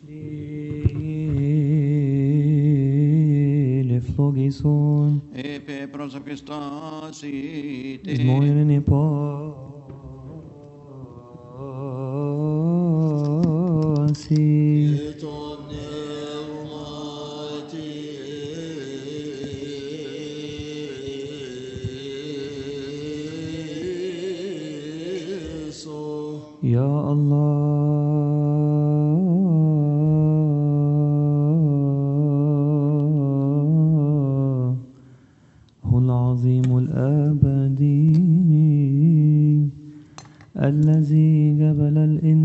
Leflogison, Epe prosopistasi is moirene pasi. Ya Allah, هو العظيم الأبدي الذي جبل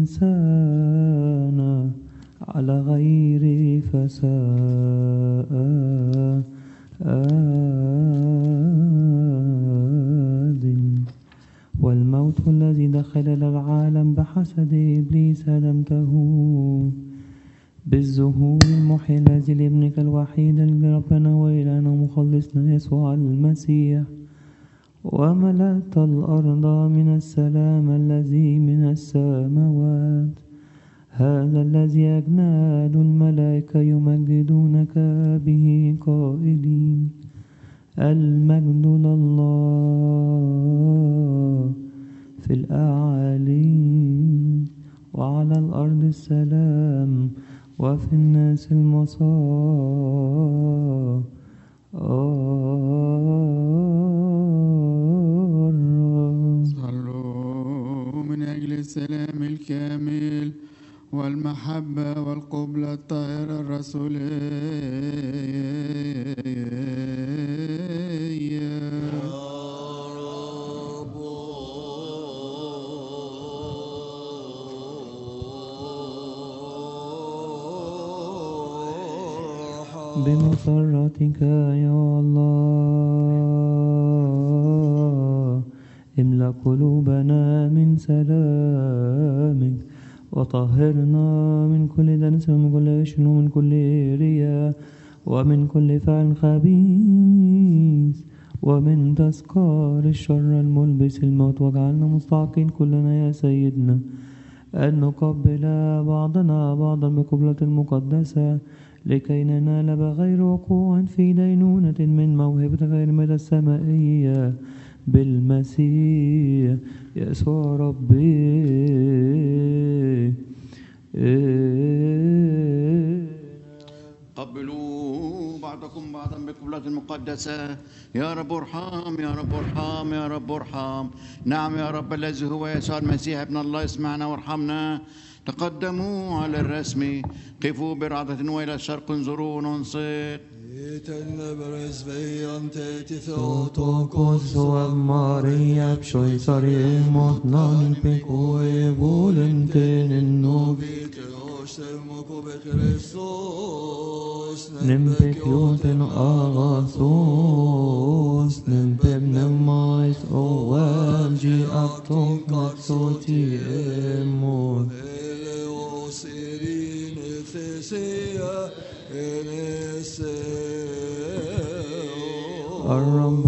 الإنسان على غير فساد والموت الذي دخل إلى العالم بحسد إبليس هدمته بالظهور المحيي الذي لابنك الوحيد ربنا وإلهنا ومخلصنا يسوع المسيح وملأت الأرض من السلام الذي من السماوات هذا الذي أجناد الملائكة يمجدونك به قائلين المجد لله في الأعالي وعلى الأرض السلام وفي الناس المسار صلوا من أجل السلام الكامل والمحبة والقبلة الطاهرة الرسولية. بمسرتك يا الله املأ قلوبنا من سلامك وطهرنا من كل دنس ومن كل غش ومن كل رياء ومن كل فعل خبيث ومن تذكار الشر الملبس الموت واجعلنا مستحقين كلنا يا سيدنا أن نقبل بعضنا بعضا بقبلة المقدسة لكي ننال بغير وقوع في دينونة من موهبة غير مدى السمائية بالمسيح يسوع ربي. قبلوا بعضكم بعضا بقبلة المقدسة. يا رب ارحم يا رب ارحم يا رب ارحم. نعم يا رب الذي هو يسوع المسيح ابن الله اسمعنا وارحمنا. تقدموا على الرسم قفوا برعدة وإلى الشرق انظروا وننصت. Totokos av Maria pshoisare motnan pekoe volenten novit Nempekioten agathos nempemnemais oamji akton katsoti emot الرب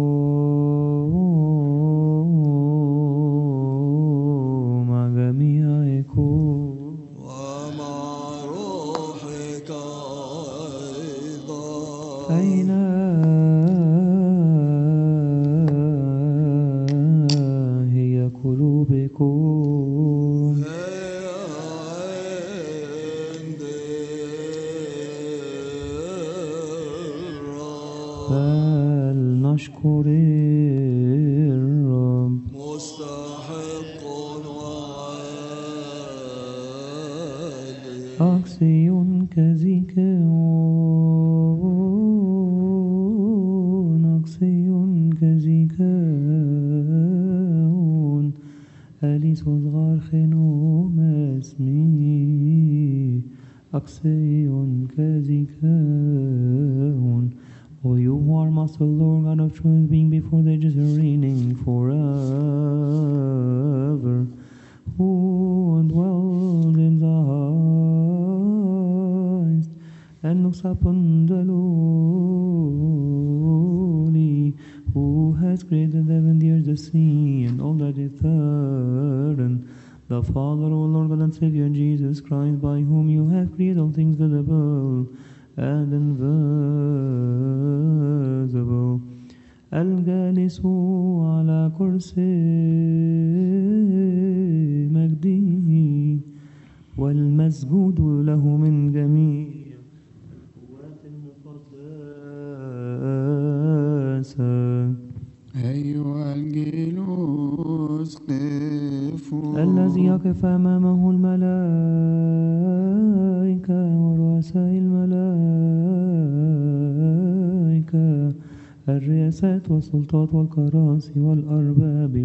مع جميعكم ومع روحك أيضا. أين هي قلوبكم فلنشكر الرب. مستحق وعادل أكسيون كزيكون أكسيون كزيكون أليس صغار خنوم اسمي أكسيون كزيكون O you who are Master Lord God of truth, being before the ages and reigning forever, who dwelled in the highest and looks upon the lowly, who has created the heaven, the earth, the sea, and all that is therein, the Father, O Lord God and Savior Jesus Christ, by whom you have created all things visible and invisible, الجالس على كرسي مجده والمسجود له من جميع القوات المقدسة. أيها الجلوس قفوا الذي يقف أمامه الملائكة ورؤساء الملائكة، الرياسات والسلطات والكراسي والأرباب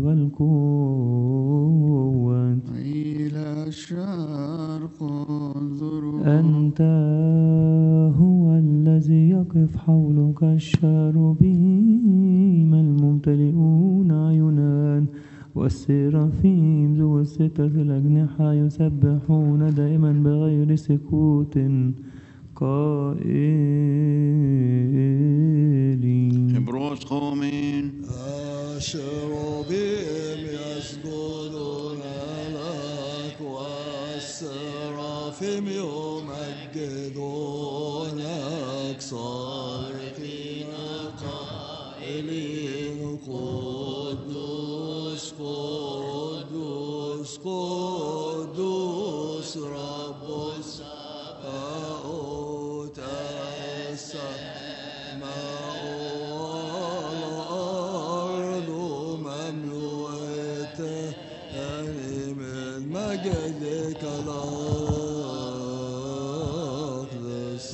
والقوات. إلى الشرق انظروا. أنت هو الذي يقف حولك الشاربيم الممتلئون عينان والسرافيم ذو الستة الأجنحة يسبحون دائما بغير سكوت قائلين. إبروس قومين الشروبيم يسجدون لك والسرافيم يمجدونك صارخين قائلين قدوس قدوس قدوس رب السماوات السماء والأرض مملوءتان من مجدك الأقدس.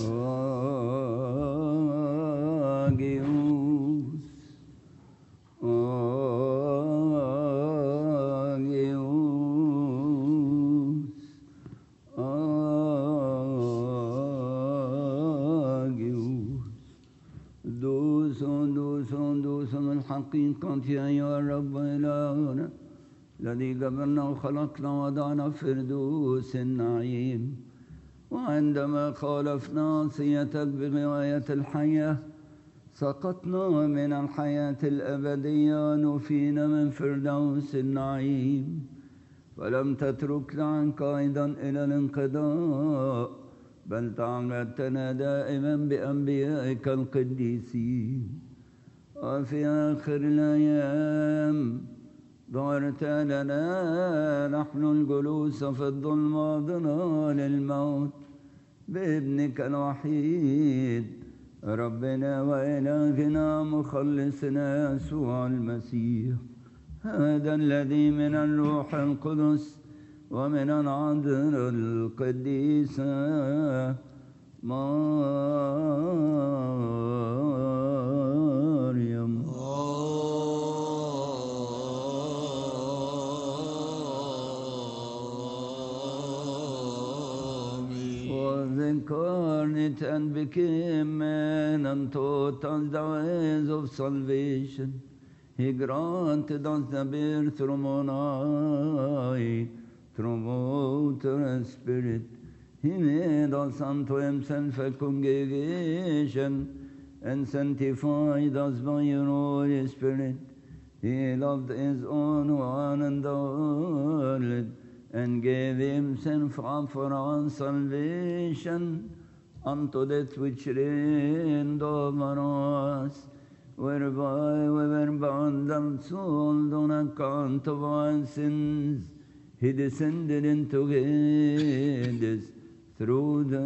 حقيقة يا أيها الرب إلهنا الذي قبلنا وخلقنا وضعنا في فردوس النعيم، وعندما خالفنا وصيتك بغواية الحياة سقطنا من الحياة الأبدية ونفينا من فردوس النعيم، فلم تتركنا عنك أيضا إلى الانقضاء، بل تعهدتنا دائما بأنبيائك القديسين. وفي آخر الأيام ظهرت لنا نحن الجلوس في الظلم وظلال الموت بابنك الوحيد ربنا وإلهنا مخلصنا يسوع المسيح، هذا الذي من الروح القدس ومن العذراء القديسة مريم. Incarnate and became man and taught us the ways of salvation. He granted us the birth from on high, through water and spirit. He made us unto himself a congregation and sanctified us by your Holy Spirit. He loved his own one and all, and gave himself up for our salvation unto that which reigned over us, whereby we were bound and sold on account of our sins. He descended into Hades through the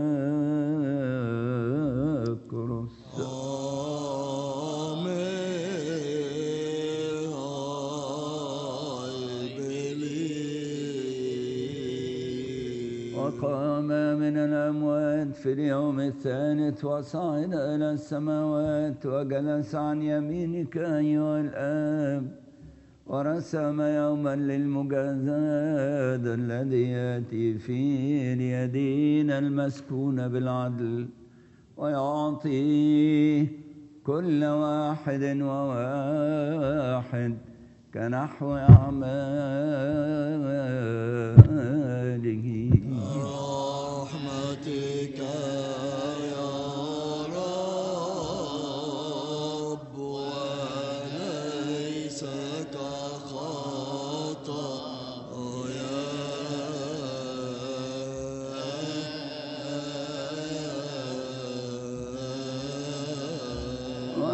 cross. وقام من الأموات في اليوم الثالث وصعد إلى السماوات وجلس عن يمينك أيها الآب، ورسم يوما للمجازاة الذي يأتي فيه اليدين المسكون بالعدل، ويعطي كل واحد وواحد كنحو أعماله. رحمتك يا رب وليس كخطايانا.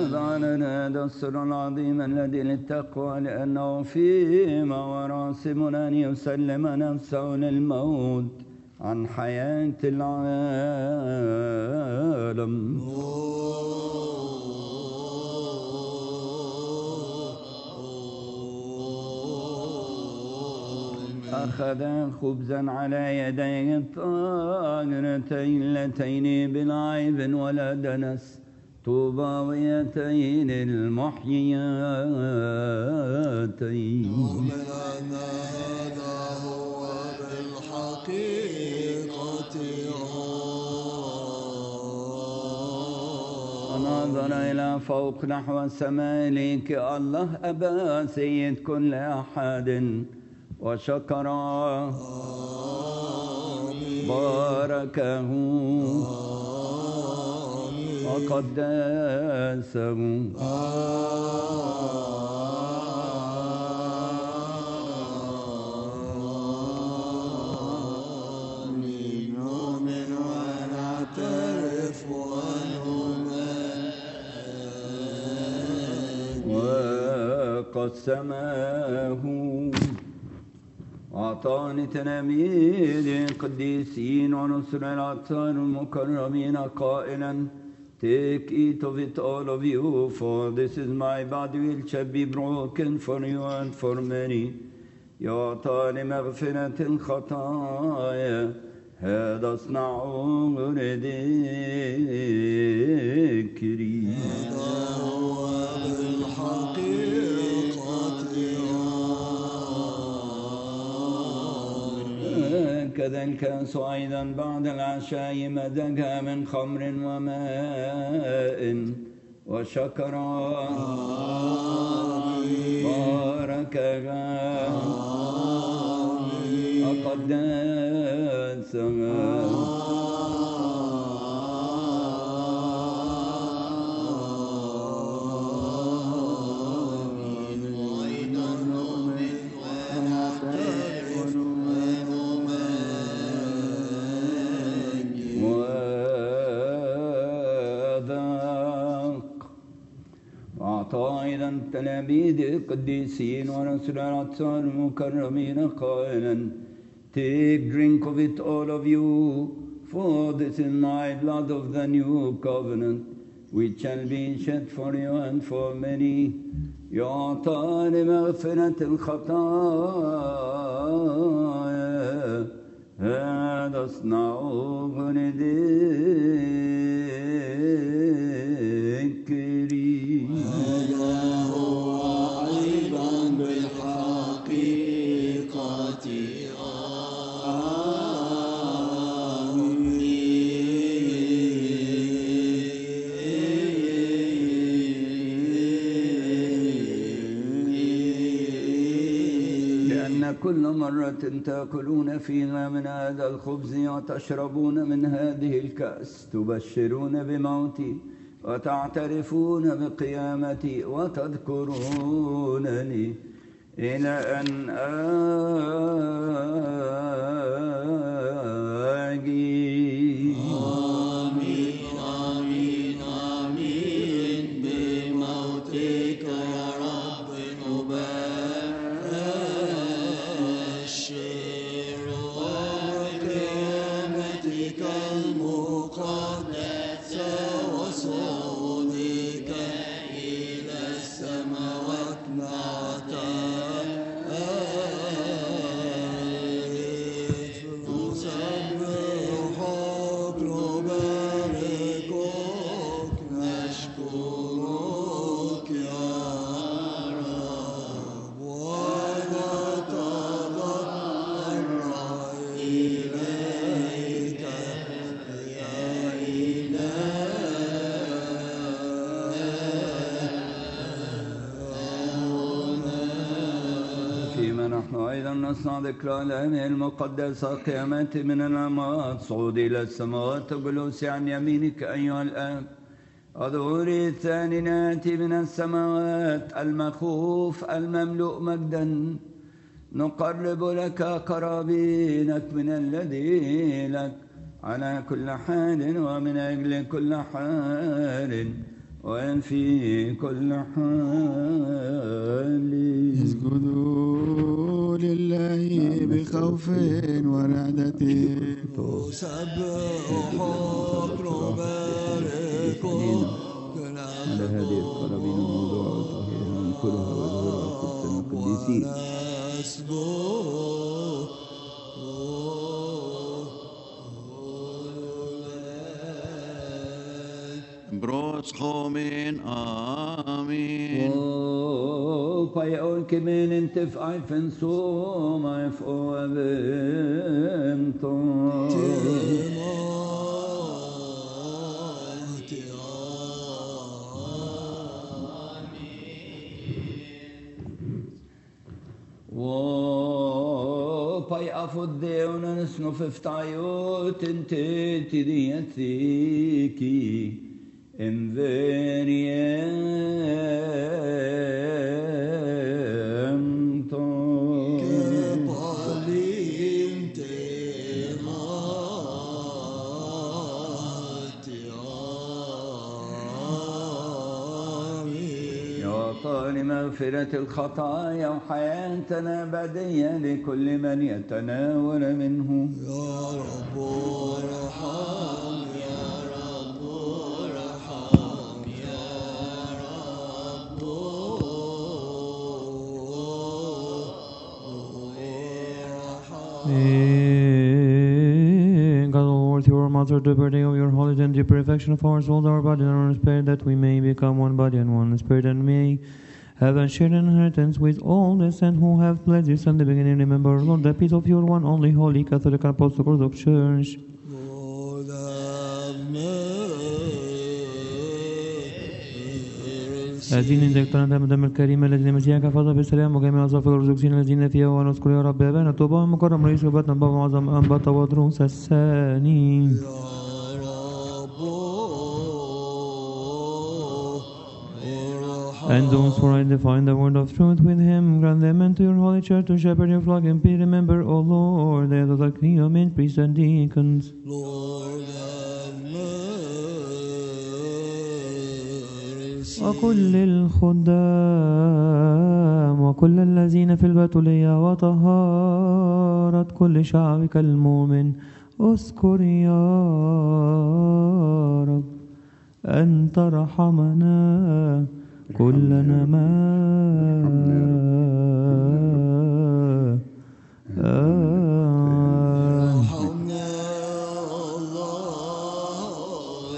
أذعن هذا السر العظيم الذي للتقوى لأنه فيما وراسم أن يسلم نفسه للموت عن حياة العالم. أخذ خبزا على يديه الطاهرتين اللتين بلا عيب ولا دنس طوباويتين المحيياتين. نؤمن أن هذا هو بالحقيقة ونظر إلى فوق نحو السماء ليك الله أبا سيد كل أحد وشكر باركه وقدسه نؤمن ونعترف وقسمه أعطاني تلاميذ قديسين ونصر الأطهار المكرمين قائلا Take, eat of it, all of you, for this is my body which shall be broken for you and for many. يعطى لمغفرة الخطايا هذا اصنعوا لذكري. هذا هو بالحقيقة كذا الكأس أيضا بعد العشاء مزجها من خمر وماء وشكر باركها وقدسها أيضا تلاميذ القديسين ورسل الأطهار المكرمين قائلا Take, drink of it, all of you, for this is my blood of the new covenant, which shall be shed for you and for many. يعطى لمغفرة الخطايا هذا اصنعوه لذكري. هذا هو أيضا بالحقيقة لأن كل مرة تأكلون فيها من هذا الخبز وتشربون من هذه الكأس تبشرون بموتي وتعترفون بقيامتي وتذكرونني إلى أن آجي. آمين آمين آمين بموتك يا رب نبشر وبقيامتك المقدسة وصعودك إلى السماوات نعترف نسبحك نباركك نشكرك يا رب ونتضرع إليك يا إلهنا. فيما نحن أيضا نصنع ذكرى الأيام المقدسة قيامات من الأموات صعود إلى السماوات وجلوس عن يمينك أيها الآب وظهور الثاني ناتي من السماوات المخوف المملوء مجدا نقرب لك قرابينك من الذي لك على كل حال ومن أجل كل حال وفي كل حال اسجدوا لله بخوف ورعدة سبحوا وباركوا على هذه القرابين الموضوع وطهيرها من كلها وظهورها القدس القديسين بروس خومين آمين Paion kemen intef aifen so maif oavemton. Pai afod deonan snofeftayot inteti diatiki مغفرة الخطايا وحياتنا أبدية لكل من يتناول منه يا رب ارحم يا رب ارحم يا رب God, Lord, through our mouths, the birthday of your holy and the perfection of our souls, our body, and our spirit, that we may become one body and one spirit, and may have a shared inheritance with all the saints who have pledged this and the beginning. Remember, Lord, the peace of your one only holy Catholic and Apostolic Orthodox Church. Lord, have mercy. الذين ذكرنا دم الكريم الذين مسيحك فضل بالسلام وجميع الأصحاب الأرثوذكسيين الذين فيها ونذكر يا رب أبانا طوبى مكرم رئيس وباتنا بابا معظم أنبا ودروس الثاني. And those who are define the word of truth with him, grant them into your holy church to shepherd your flock and please remember, O Lord, the other Cleomen, priests and deacons. Lord, have mercy. وكل الخدام وكل الذين في البتولية وطهارة كل شعبك المؤمن اذكر يا رب أن ترحمنا كلنا ما ارحمنا الله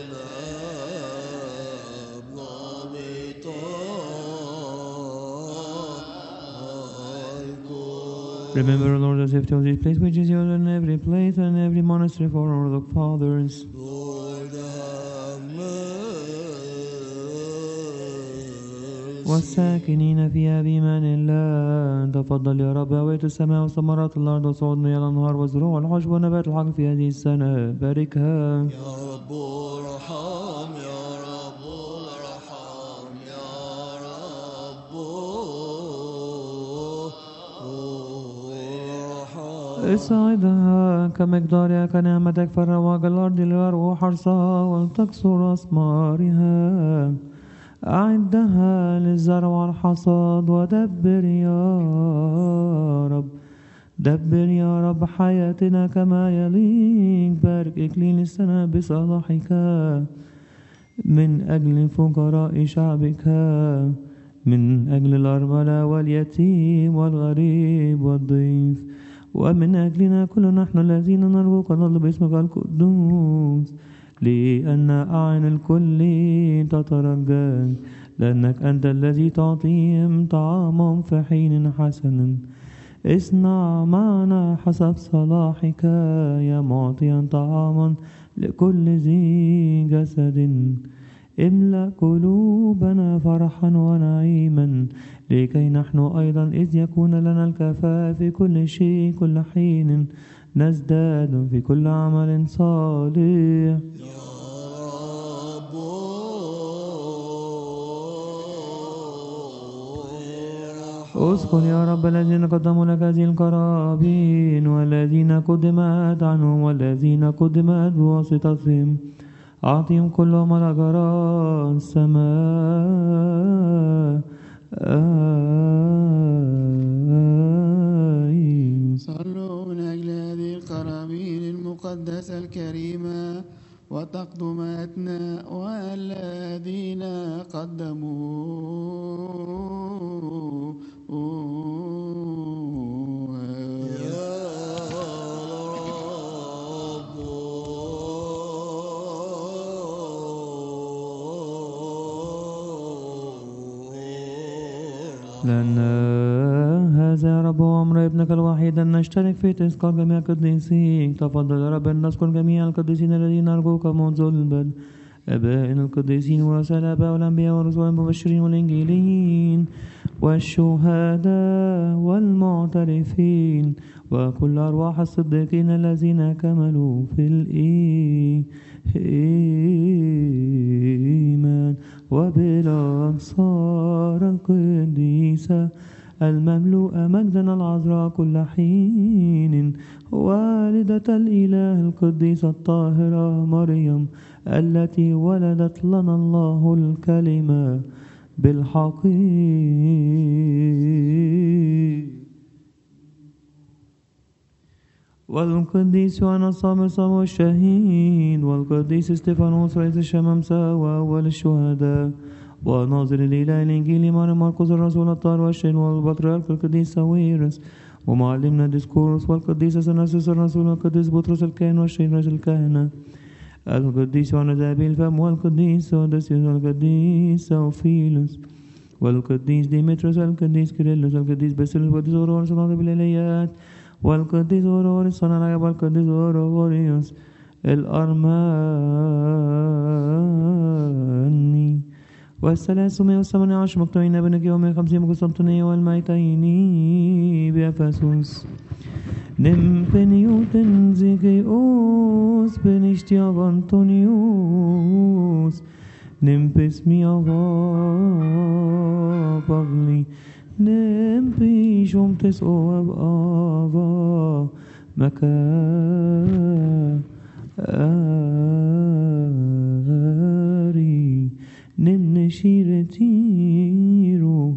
Remember, Lord, as if to this place which is yours in every place and every monastery for our Orthodox fathers. Lord, have mercy. والساكنين فيها بإيمان الله. تفضل يا رب أويت السماء وثمرات الأرض وصعود مياه الأنهار وزروع العشب ونبات الحقل في هذه السنة. باركها يا رب ارحم يا رب ارحم يا رب ارحم. اسعدها كمقدارها كنعمتك فرواج الأرض للأرواح حرصها ولتكسر أثمارها. أعدها للزرع والحصاد ودبر يا رب دبر يا رب حياتنا كما يليق. بارك إكليل السنة بصلاحك من أجل فقراء شعبك من أجل الأرملة واليتيم والغريب والضيف ومن أجلنا كل نحن الذين نرجوك نطلب باسمك القدوس لأن أعين الكل تترجاك لأنك أنت الذي تعطيهم طعاما في حين حسن. اصنع معنا حسب صلاحك يا معطيا طعاما لكل ذي جسد. املأ قلوبنا فرحا ونعيما لكي نحن أيضا إذ يكون لنا الكفاءة في كل شيء كل حين نزداد في كل عمل صالح. اذكر يا رب الذين قدموا لك هذه القرابين والذين قدمت عنهم والذين قدمت بواسطتهم أعطيهم كلهم على جرى السماء. صلوا من أجل هذه القرابين المقدسة الكريمة وتقدماتنا والذين لأن هذا رب أمر ابنك الوحيد أن نشترك في تذكار جميع القديسين. تفضل يا رب أن نذكر جميع القديسين الذين نرجوك منذ البدء، آبائنا القديسين ورثاء الآباء والأنبياء والرسل والمبشرين والإنجيليين والشهداء والمعترفين وكل أرواح الصديقين الذين كملوا في الإيمان وبالأبصار القديسة المملوءة مجدا العذراء كل حين، والدة الإله القديسة الطاهرة مريم التي ولدت لنا الله الكلمة بالحقيقة، والقديس يوحنا الصامر صامو الشهيد، والقديس استفانوس رئيس الشمامسة وأول الشهداء، وناظر الإله الإنجيلي مرقس الرسول الطاهر والشهيد، والبطريرك القديس ساويرس، ومعلمنا ديسكورس، والقديس أثناسيوس الرسول، والقديس بطرس الكاهن والشهيد رئيس الكهنة، القديس يوحنا ذهبي الفم، والقديس سوداسيوس، والقديس سوفيلوس، والقديس ديمتريوس، والقديس كيرلس، والقديس باسيلوس، والقديس أوروريوس صنع بالإليات، والقديس أوروريوس صنع العجب، والقديس أوروريوس الأرماني، والثلاثمائة والثمانية عشر مقطوعين بين يوم 50 بقسطنطينية، والمائتين بأفسس. نمبنيوتن زيجيوس بنشتياب أنطونيوس نمبسميا بغلي نمبي شمتس أواب آبا مكاري نمنشير تيرو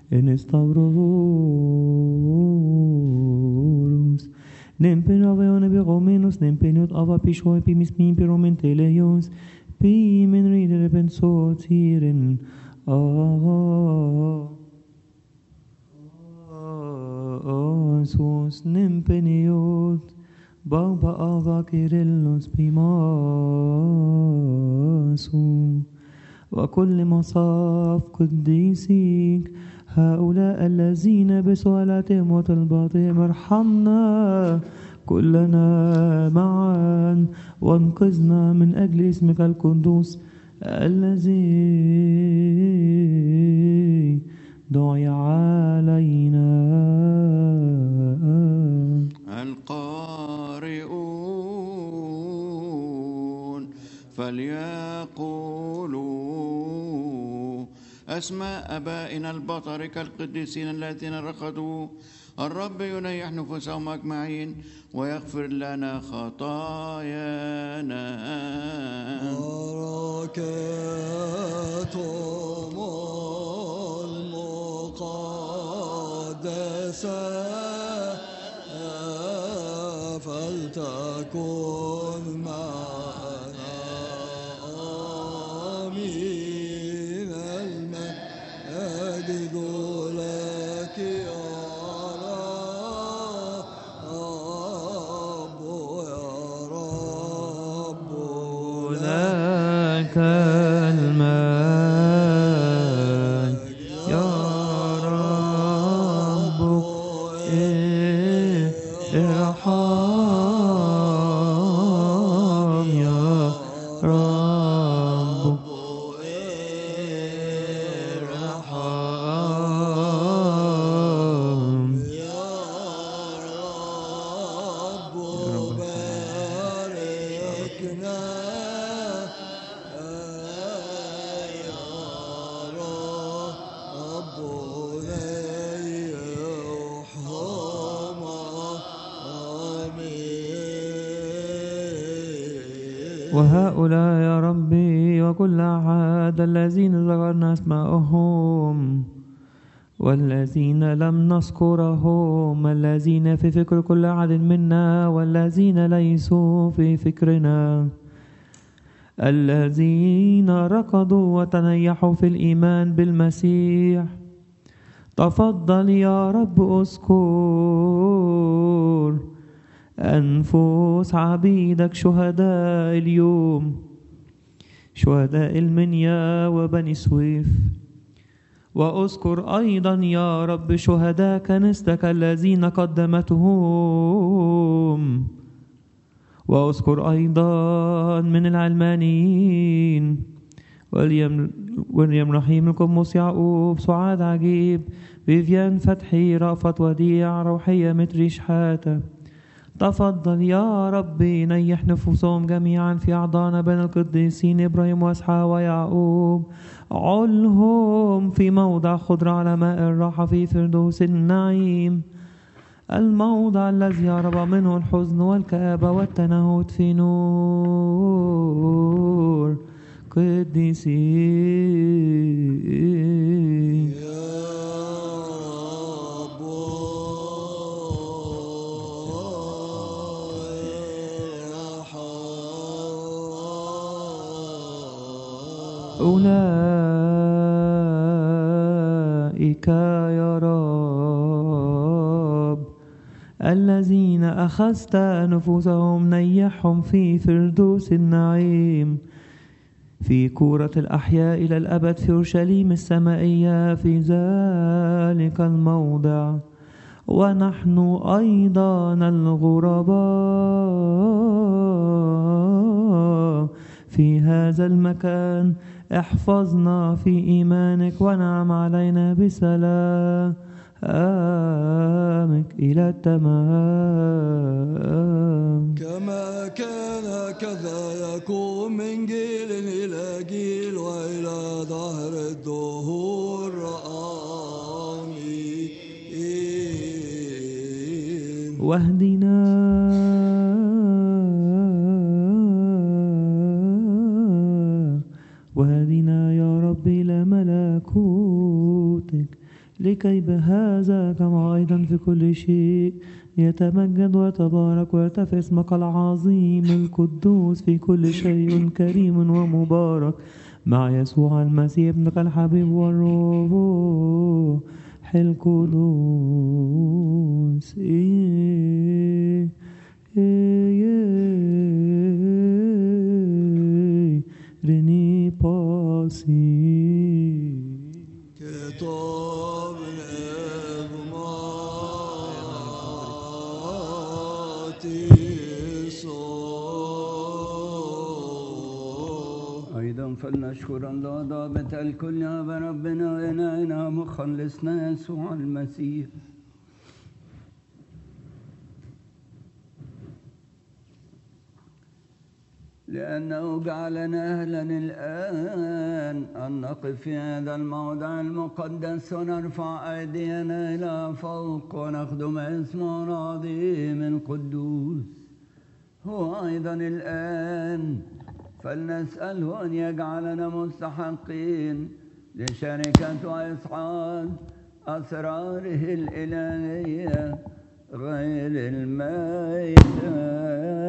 انستغروس نمبن أبيون بغومينوس نمبنيوت أبا بيشوي بمسمين برومين تيليوس بي من ريدر بن صوتيرن سوس نمبنيوت بابا أبا كيرلس بماسو وكل مصاف قديسيك هؤلاء الذين بسؤالاتهم وطلباتهم ارحمنا كلنا معا وانقذنا من أجل اسمك القدوس الذي دعي علينا. القارئون فليقولوا أسماء آبائنا البطركة القديسين الذين رقدوا. الرب ينيح نفوسهم أجمعين ويغفر لنا خطايانا. بركاتهم المقدسة فلتكن معنا آمين. المجد لك يا رب يا رب لك المجد يا رب ارحم يا وهؤلاء يا ربي وكل أحد الذين ذكرنا أسماءهم والذين لم نذكرهم، الذين في فكر كل أحد منا والذين ليسوا في فكرنا، الذين ركضوا وتنيحوا في الإيمان بالمسيح. تفضل يا رب اذكر أنفس عبيدك شهداء اليوم، شهداء المنيا وبني سويف، واذكر أيضا يا رب شهداء كنيستك الذين قدمتهم، واذكر أيضا من العلمانيين وليم رحيم القمص يعقوب سعاد عجيب فيفيان فتحي رأفت وديع روحية متري شحاتة. تفضل يا ربي نيح نفوسهم جميعا في أعضانا بين القديسين إبراهيم وإسحاق ويعقوب، علهم في موضع خضرة على ماء الراحة في فردوس النعيم، الموضع الذي هرب منه الحزن والكآبة والتنهد في نور قديسين. أولئك يا رب الذين أخذت نفوسهم نيحهم في فردوس النعيم في كورة الأحياء إلى الأبد في أورشليم السمائية في ذلك الموضع، ونحن أيضا الغرباء في هذا المكان احفظنا في إيمانك ونعم علينا بسلامك إلى التمام. كما كان كذا يكون من جيل إلى جيل وإلى ظهر الدهور. آمين. واهدنا يا رب إلى ملكوتك لكي بهذا كما أيضا في كل شيء يتمجد ويتبارك ويرتفع اسمك العظيم القدوس في كل شيء كريم ومبارك مع يسوع المسيح ابنك الحبيب والروح القدوس. رني باسي كتاب الأغماتي أيضا فلنشكر الله ضابط الكل يا ربنا وإلهنا مخلصنا يسوع المسيح، لأنه جعلنا أهلا الآن أن نقف في هذا الموضع المقدس ونرفع أيدينا إلى فوق ونخدم اسمه العظيم القدوس. هو أيضا الآن فلنسأله أن يجعلنا مستحقين لشركة وإسعاد أسراره الإلهية غير الميتة.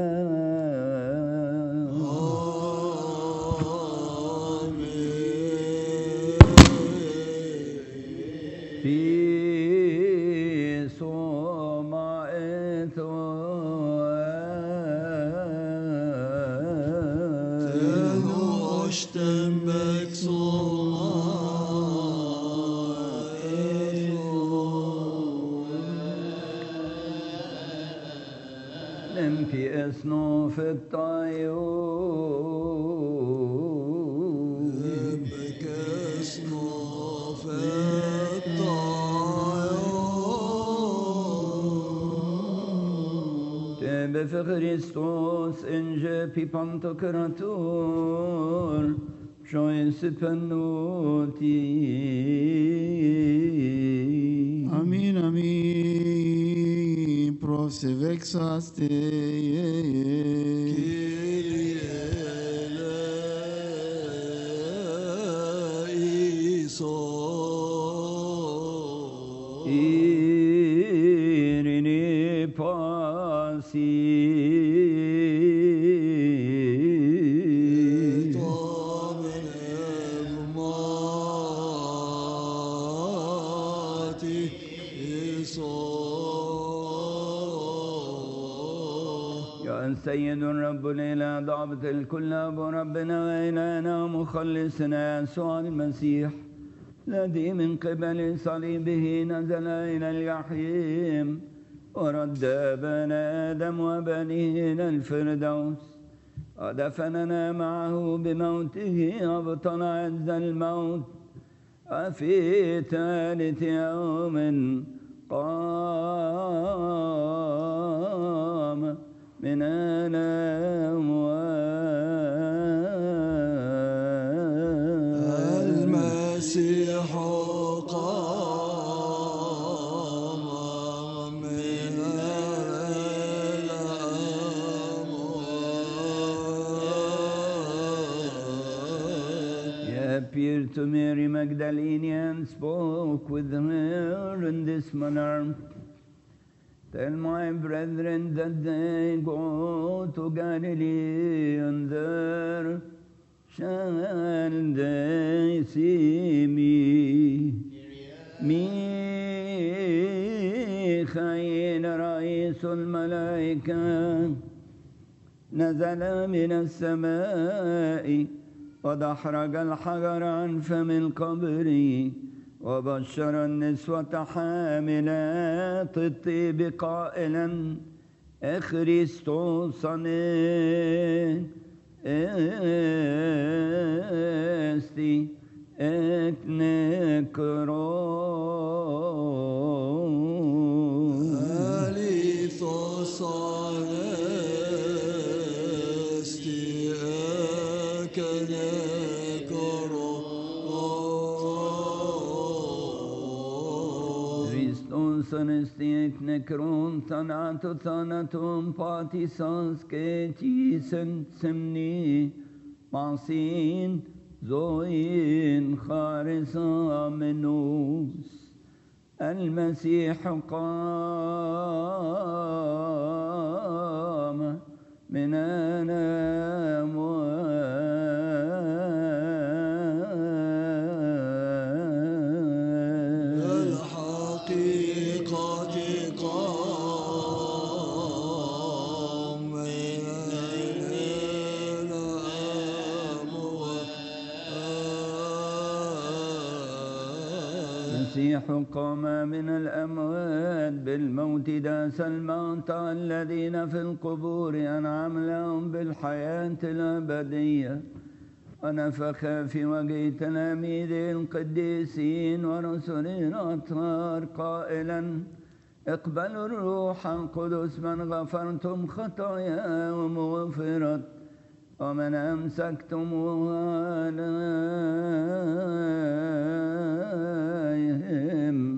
في صومعته تنوشتنبك لم في أصنوف الطيور بك أصنوف في Christus inge pipantokrator شويس بنوتي. Amin, amin. Prosevexaste. Kyrie السيد الرب الإله ضابط الكل أبو ربنا وإلهنا مخلصنا يسوع المسيح الذي من قبل صليبه نزل إلى الجحيم ورد بني آدم وبنيه إلى الفردوس ودفننا معه بموته أبطل عز الموت وفي ثالث يوم قام من الأموات المسيح قام من الأموات. He appeared to Mary Magdalene and spoke with her in this manner. Tell my brethren that they go to Galilee, and there shall they see me. ميخائيل رئيس الملائكة نزل من السماء ودحرج الحجر عن فم القبر وبشر النسوة حاملات الطيب قائلا اخريستوس استي eknekron. Alithos anesti eknekron. Christos anesti eknekron thanato thanatum patisans ketisen semni masin زوين خارصة منوس المسيح قام من الأموات الحقيقة قام من المسيح قام من الأموات بالموت داس الموت الذين في القبور أنعم لهم بالحياة الأبدية ونفخ في وجه تلاميذه القديسين ورسله الأطهار قائلا اقبلوا الروح القدس من غفرتم خطاياهم وغفرت ومن أمسكتموها عليهم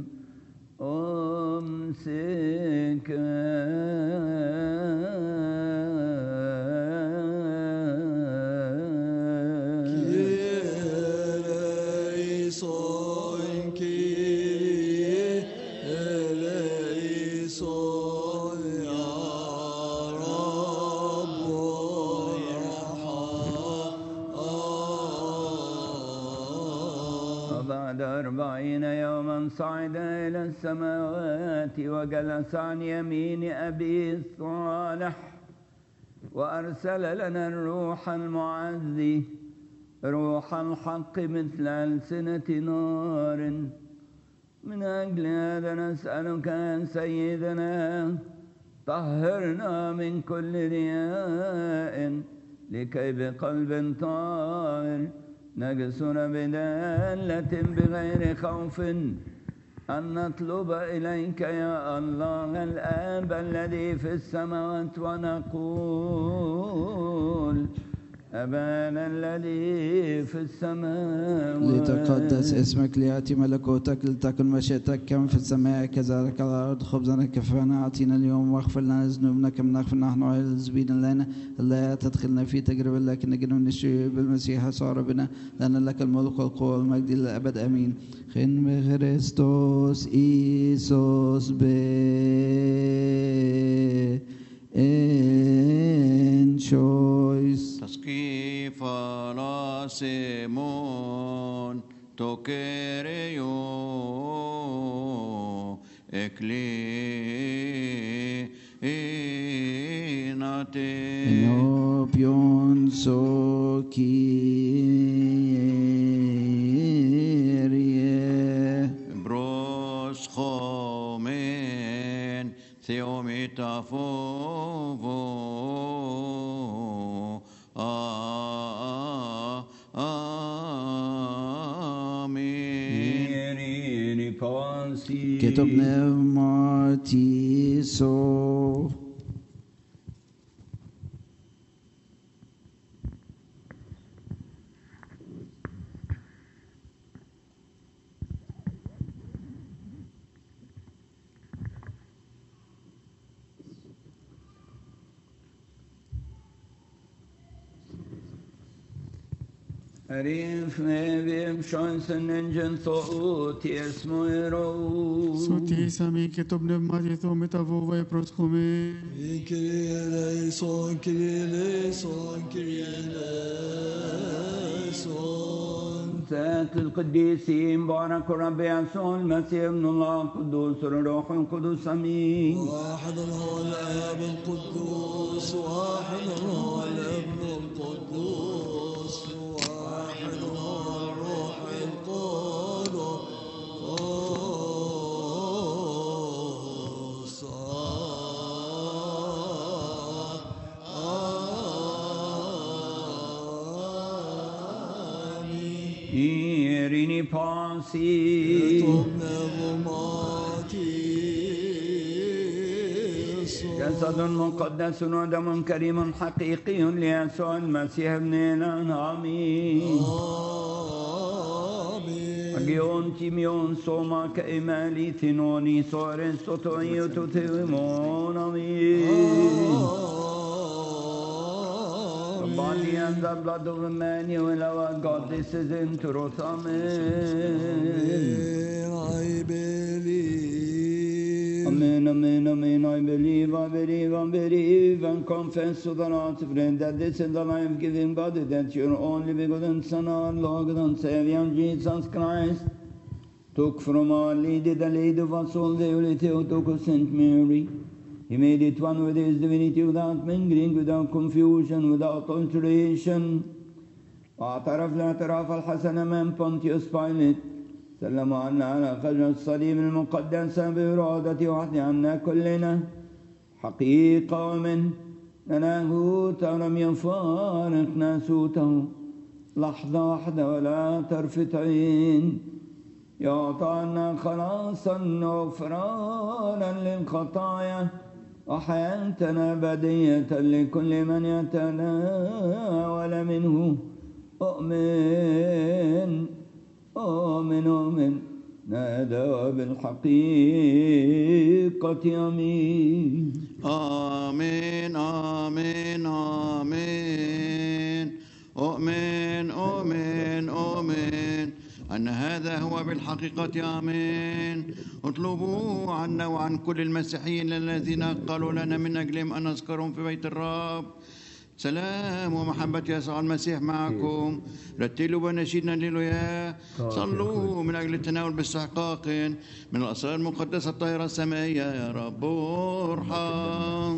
وبعد 40 يوما صعد إلى السماوات وجلس عن يمين أبيه الصالح وأرسل لنا الروح المعزي روح الحق مثل ألسنة نار. من أجل هذا نسألك يا سيدنا طهرنا من كل رياء لكي بقلب طاهر نجسر بدالة بغير خوف أن نطلب إليك يا الله الآب الذي في السماوات ونقول أبانا الذي في السماوات ليتقدس اسمك ليأتي ملكوتك لتكن مشيئتك كما في السماء كذلك على الأرض. خبزنا كفانا أعطينا اليوم واغفر لنا ذنوبنا كما نغفر نحن والذنوبين لنا لا تدخلنا في تجربة لكن نجنا من الشرير بالمسيح يسوع ربنا لأن لك الملك والقوة والمجد للأبد آمين. خن بخريستوس إيسوس in choice. تسقيف راسمون توكيريو إكلينا مراتي Enopion so Kyrie. بروس خومين ثيوميتافوفو آمين. Irini pansi. Keto pneumatiso. Arif mevim şansın encen thoğuti esmo erou. Soti sami ketub pneumatiso metavova proschume. Kyrie eleison, Kyrie eleison, Kyrie eleison. ذات القديسين بارك رب يسوع المسيح ابن الله القدوس الروح القدس امين. واحد هو الاب القدوس، واحد هو الابن القدوس، واحد هو الروح القدوس. Irini pansi. جسد مقدس ودم كريم حقيقي ليسوع المسيح ابننا امين. Agion timion soma ka emali thinoni sore sotoio to thimon amin. The body and the blood of Emmanuel our God, this is in truth. Amen. I believe. Amen, amen, amen. I believe, I believe, I believe, and confess to the Lord friend that this is the life-giving body, that your only begotten Son, our Lord and Savior, Jesus Christ, took from our Lady, the Lady of us all, the Holy Theotokos, Saint Mary. He made it one with his divinity without mingling, without confusion, without alteration. واعترف الاعتراف الحسن من بونتيوس بايلت. سلم عنا على خشب الصليب المقدس بإرادة وحده عنا كلنا. حقيقة ومن لاهوت لم يفارق ناسوته لحظة واحدة ولا طرفة عين. يعطانا خلاصا وغفرانا للخطايا وحياتنا أبدية لكل من يتناول منه. أؤمن آمين آمين. نادى بالحقيقة آمين. آمين آمين آمين. أؤمن أؤمن أؤمن أن هذا هو بالحقيقة آمين. اطلبوا عنا وعن كل المسيحيين الذين قالوا لنا من أجلهم أن نذكرهم في بيت الرب. سلام ومحبة يسوع المسيح معكم. رتلوا ونشيدنا هللويا. صلوا من أجل التناول باستحقاق من الأسرار المقدسة الطاهرة السمائية. يا رب ارحم.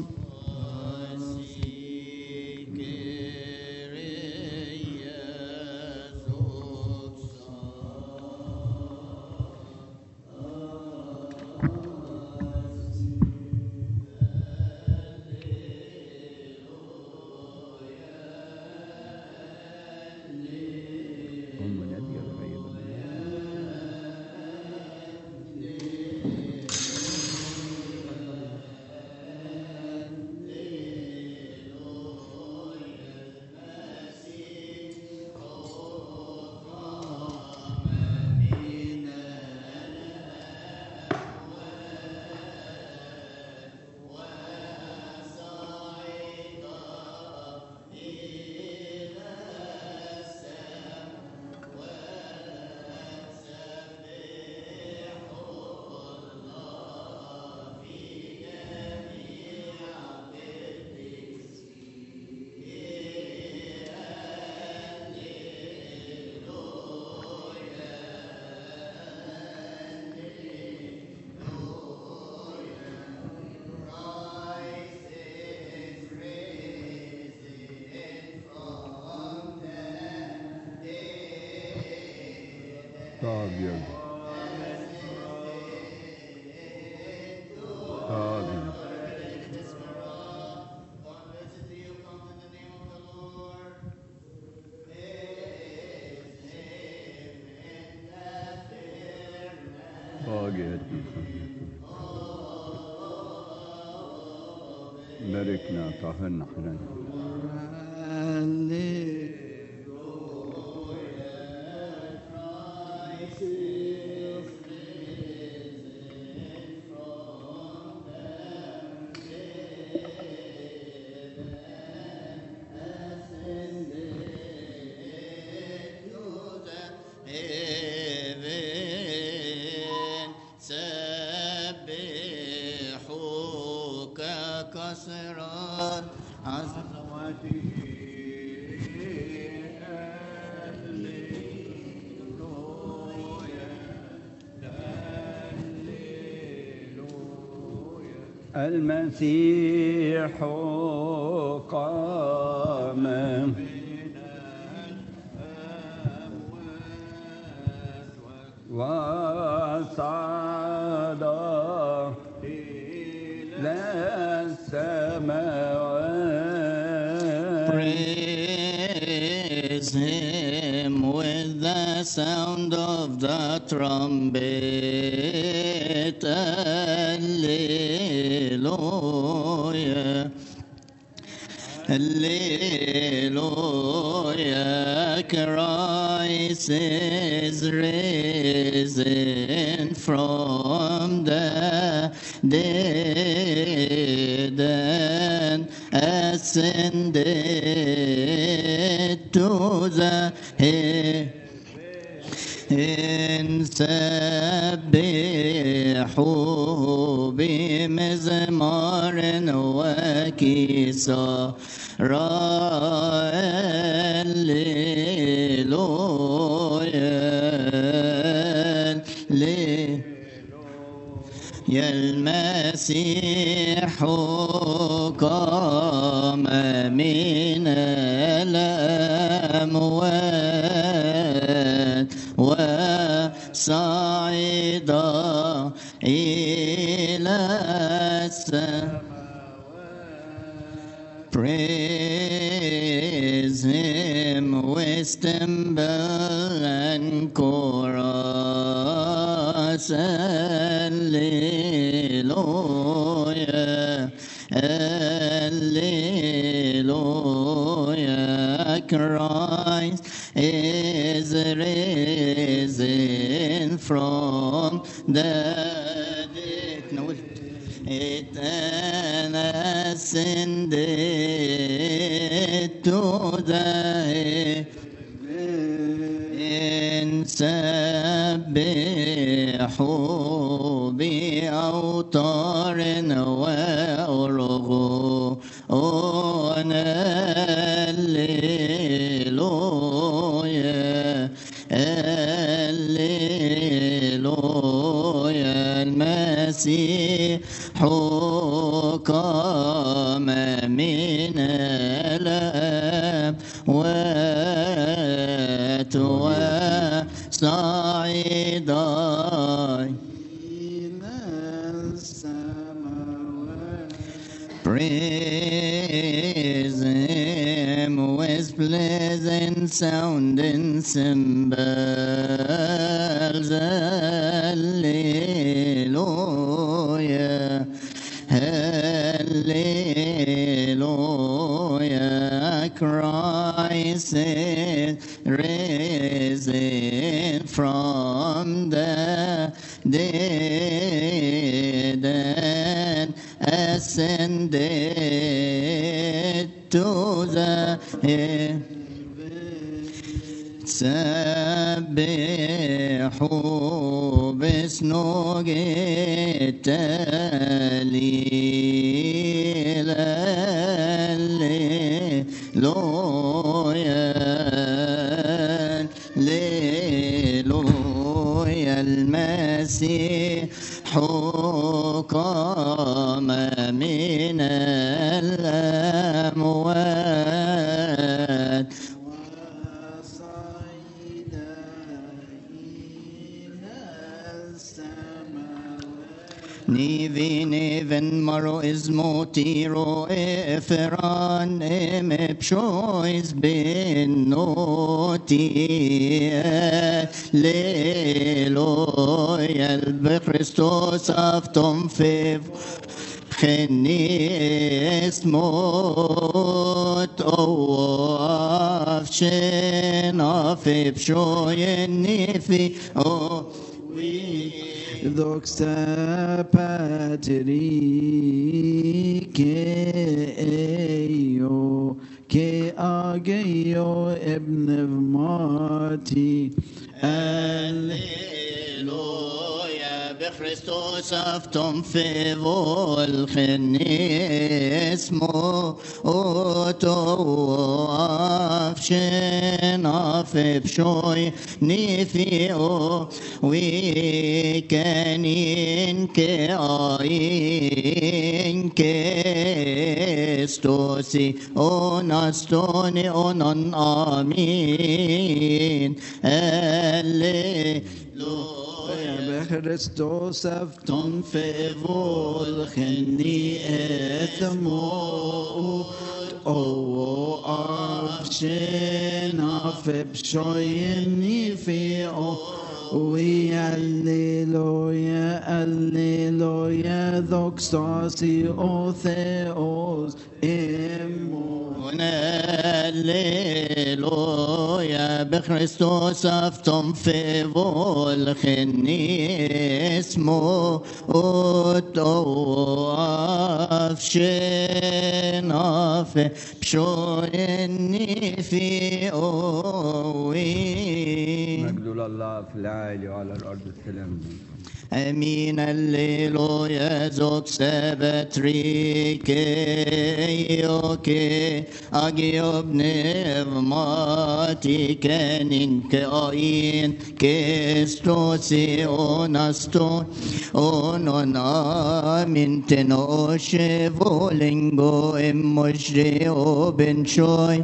طاغية طاغية طاغية باركنا طهرنا حنان سبحوك كسرا عظمته المسيح قام وصعد إلى السماوات. Praise him with the sound of the trumpet. Alleluia. Alleluia. Christ is risen from the dead and ascended to the heavens. سبحوا بمزمار وكسارى. يا المسيح قام من الأموات وصعد إلى السماوات. Praise him with timbrel and chorus. Alleluia. Alleluia. Christ is risen from the dead. It ascended to the heavens. سبحوا بأوتار وأرغون. Alleluia. Alleluia. المسيح قام من الأموات وصعد إلى السماوات. Praise him with pleasant sounding cymbals. Alleluia. Alleluia. Christ is risen from the dead and ascended to the heavens. سبحوا باسنوج التهليل. Alleluia. Alleluia. المسيح قام من الأموات Niven maro izmotiro efran emepshois ben noti leloyal bechristos aftom fev خنيس موت أوف شناف بشوين في Doxa patri ke eyo ke ageyo ibn vmati هللويا بخريستوس افتم في والخنيس موتو افشنا في بشوي نفيو ويكانين كاين كستوسي اونستوني اونن امين هللويا بخريستوس افتم في والخني اثموت او افشنا في بشويني في وي هللويا هللويا دوكساسي او ثيوس امون هللويا بخريستوس افتم في والخنيس موت او افشنا في بشويني في اوي مجد الله في العالي وعلى الأرض السلام. امين هللويا زوك سبتريكي يوكي اجيوب نغماتي كانين كاين كستوسي اونستون اونون امين تنوشي فولينغو اموشري وبنشوي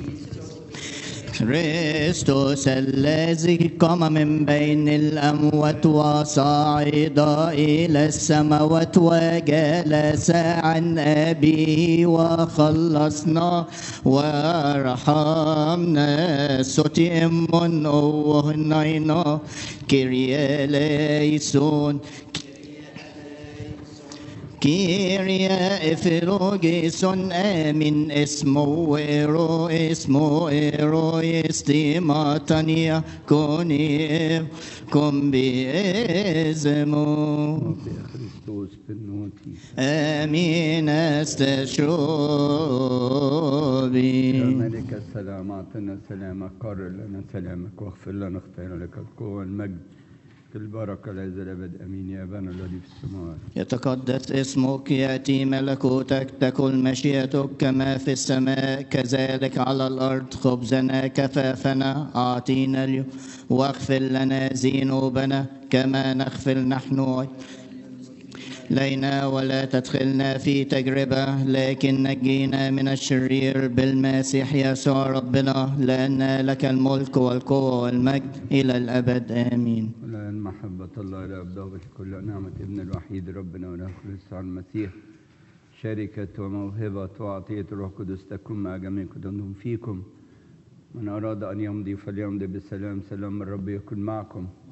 كريستوس الذي قام من بين الأموات وصعد إلى السماوات وجلس عن أبيه وخلصنا ورحمنا سوتي أمون وهنينا كيريا ليسون كيريا إفلوجيسون آمين اسمه إيرو استيماتانيا كوني كم بإزمو كريستوس بالنوتي. آمين استشوبي يا ملك السلام أعطنا سلامك، قرر لنا سلامك واغفر لنا خطايانا، لك القوة والمجد البركة لا يزال أبد. أمين. يا أبانا الذي في السماوات يتقدس اسمك، يأتي ملكوتك، تكن مشيئتك كما في السماء كذلك على الأرض. خبزنا كفافنا أعطينا اليوم، واغفر لنا ذنوبنا كما نغفر نحن لينا، ولا تدخلنا في تجربة لكن نجينا من الشرير بالمسيح يسوع ربنا، لأن لك الملك والقوة والمجد إلى الأبد آمين. والآن محبة الله لا أبدأ كل نعمة ابن الوحيد ربنا وله يسوع المسيح، شركة وموهبة وعطية الروح القدس تكون مع جميع فيكم. من أراد أن يمضي فليمضي بسلام. سلام الرب يكون معكم.